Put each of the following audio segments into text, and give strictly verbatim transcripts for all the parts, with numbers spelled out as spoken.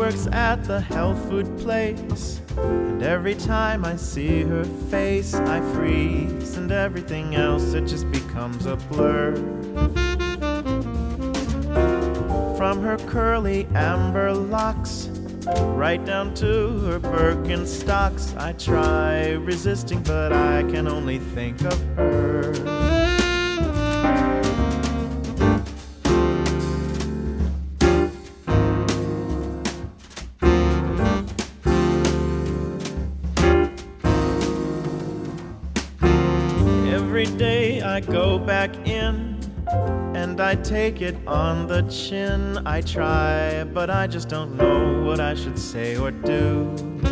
works at the health food place, and every time I see her face I freeze, and everything else it just becomes a blur. From her curly amber locks right down to her Birkenstocks, I try resisting, but I can only think of her. Every day I go back in and I take it on the chin. I try, but I just don't know what I should say or do.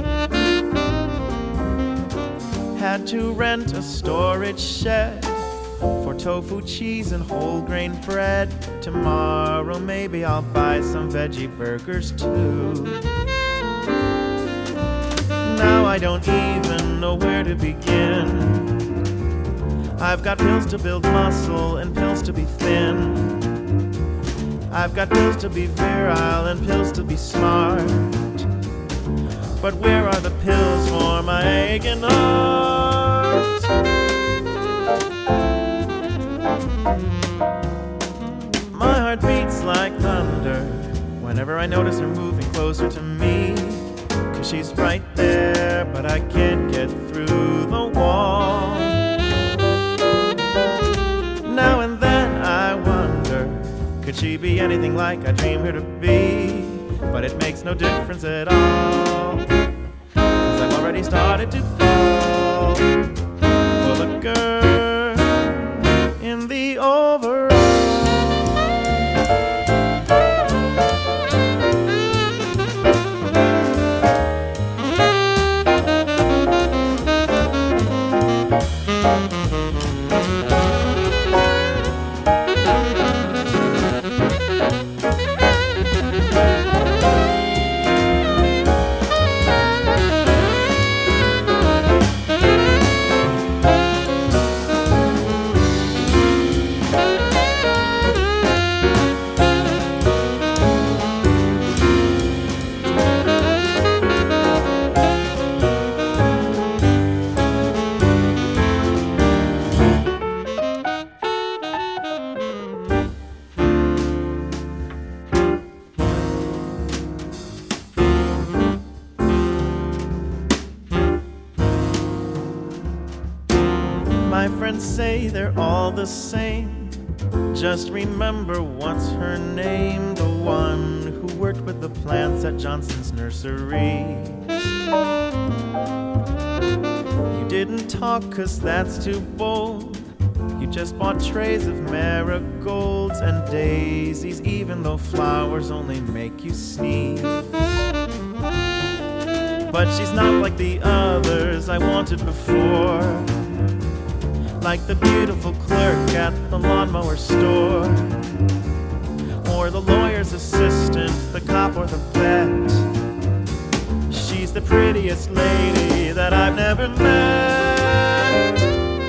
Had to rent a storage shed for tofu, cheese, and whole grain bread. Tomorrow maybe I'll buy some veggie burgers too. Now I don't even know where to begin. I've got pills to build muscle and pills to be thin. I've got pills to be virile and pills to be smart. But where are the pills for my aching heart? My heart beats like thunder whenever I notice her moving closer to me. 'Cause she's right there, but I can't get through the wall. Now and then I wonder, could she be anything like I dream her to be? But it makes no difference at all, 'cause I've already started to fall for the girl in the overall. My friends say they're all the same. Just remember what's her name, the one who worked with the plants at Johnson's nurseries. You didn't talk 'cause that's too bold. You just bought trays of marigolds and daisies, even though flowers only make you sneeze. But she's not like the others I wanted before, like the beautiful clerk at the lawnmower store, or the lawyer's assistant, the cop, or the vet. She's the prettiest lady that I've never met.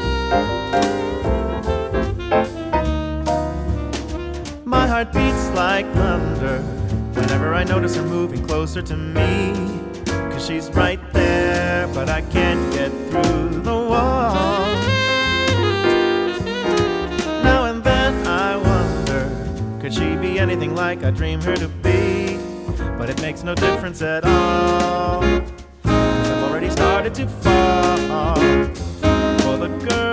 My heart beats like thunder whenever I notice her moving closer to me. 'Cause she's right there, but I can't get through the wall. Could she be anything like I dream her to be? But it makes no difference at all, 'cause I've already started to fall for the girl